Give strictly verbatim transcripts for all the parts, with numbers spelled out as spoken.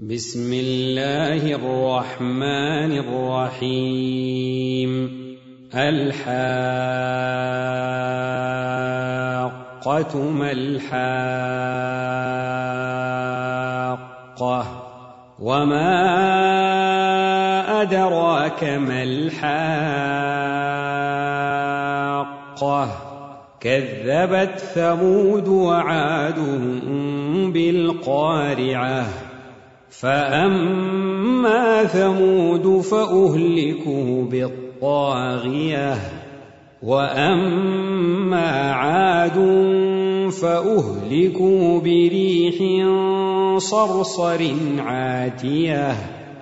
بسم الله الرحمن الرحيم الحاقة ما الحاقة وما أدراك ما الحاقة كذبت ثمود وعاد بالقارعة فأما ثمود فأهلكوا بالطاغية وأما عاد فأهلكوا بريح صرصر عاتية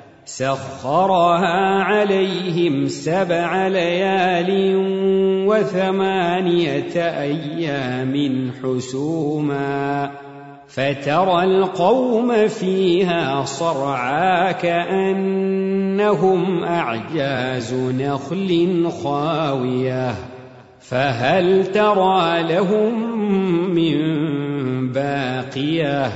سخرها عليهم سبع ليال وثمانية أيام حسوما فترى القوم فيها صرعى كأنهم أعجاز نخل خاوية فهل ترى لهم من باقية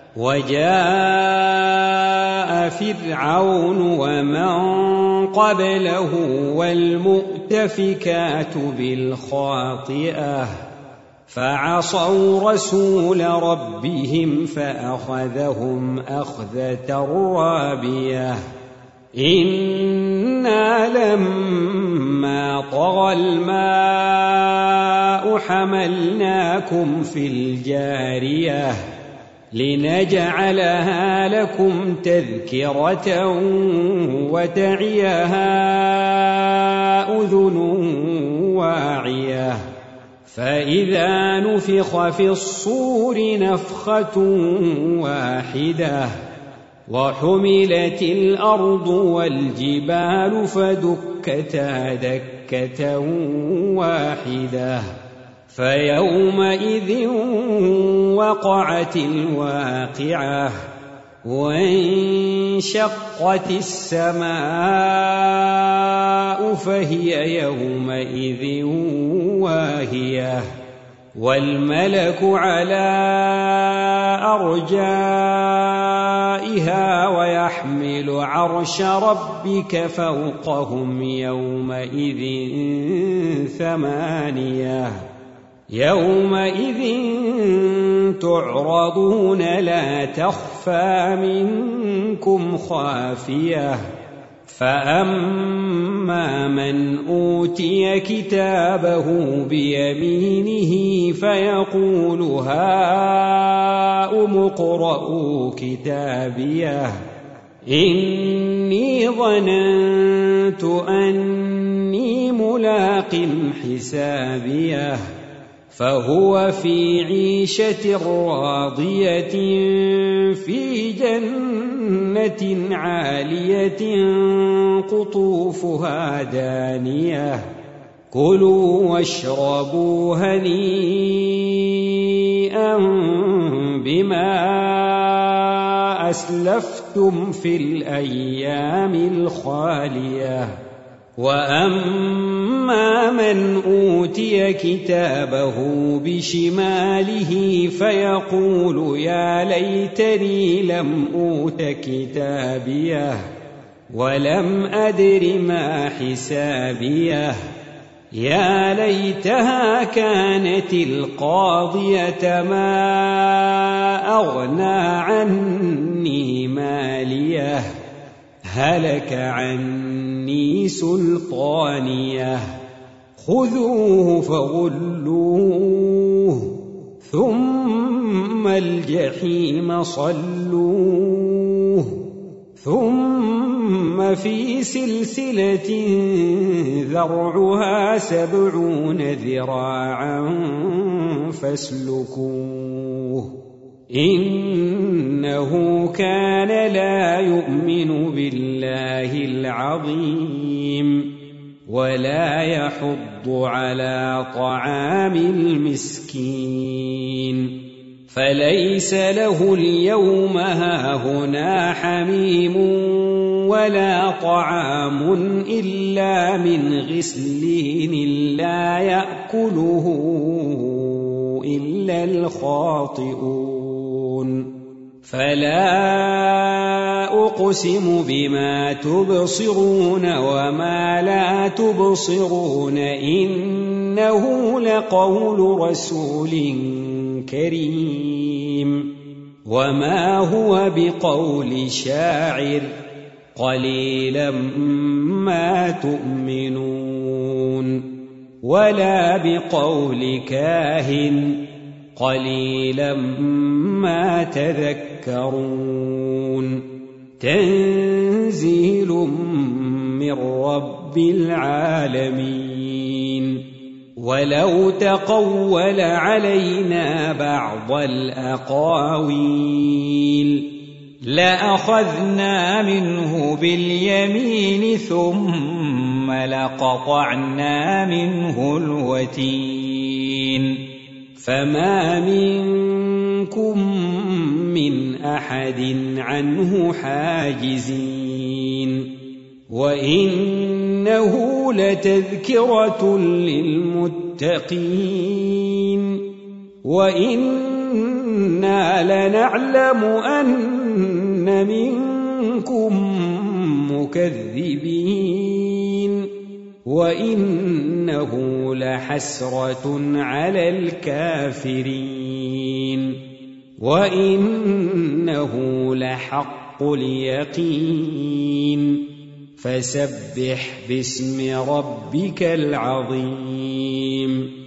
وجاء فرعون ومن قبله والمؤتفكات بالخاطئة فعصوا رسول ربهم فأخذهم أخذة رابية إنا لما طغى الماء حملناكم في الجارية لنجعلها لكم تذكرة وتعيها أذن واعية فإذا نفخ في الصور نفخة واحدة وحملت الأرض والجبال فدكتا دكة واحدة فيومئذ وقعت الواقعة وانشقت السماء فهي يومئذ واهية والملك على أرجائها ويحمل عرش ربك فوقهم يومئذ ثمانية يومئذ تعرضون لا تخفى منكم خافية فأما من أوتي كتابه بيمينه فيقول هاؤم اقرءوا كتابيه إني ظننت أني ملاق حسابيه فهو في عيشة راضية في جنة عالية قطوفها دانية كلوا واشربوا هنيئا بما أسلفتم في الأيام الخالية وأما من أوتي كتابه بشماله فيقول يا ليتني لم أوت كتابيه ولم أدر ما حسابيه يا ليتها كانت القاضية ما أغنى عني ماليه هلك عني سلطانيه خذوه فغلوه ثم الجحيم صلوه ثم في سلسلة ذرعها سبعون ذراعا فاسلكوه إنه كان لا يؤمن بالله العظيم ولا يحض على طعام المسكين فليس له اليوم هاهنا حميم ولا طعام إلا من غسلين لا يأكله إلا الخاطئون فلا أقسم بما تبصرون وما لا تبصرون إنه لقول رسول كريم وما هو بقول شاعر قليلا ما تؤمنون ولا بقول كاهن قليلا ما تذكرون تنزيل من رب العالمين ولو تقول علينا بعض الأقاويل لأخذنا منه باليمين ثم لقطعنا منه الوتين فما منكم من أحد عنه حاجزين وإنه لتذكرة للمتقين وإنا لنعلم أن منكم مكذبين وإنه لحسرة على الكافرين وإنه لحق اليقين فسبح باسم ربك العظيم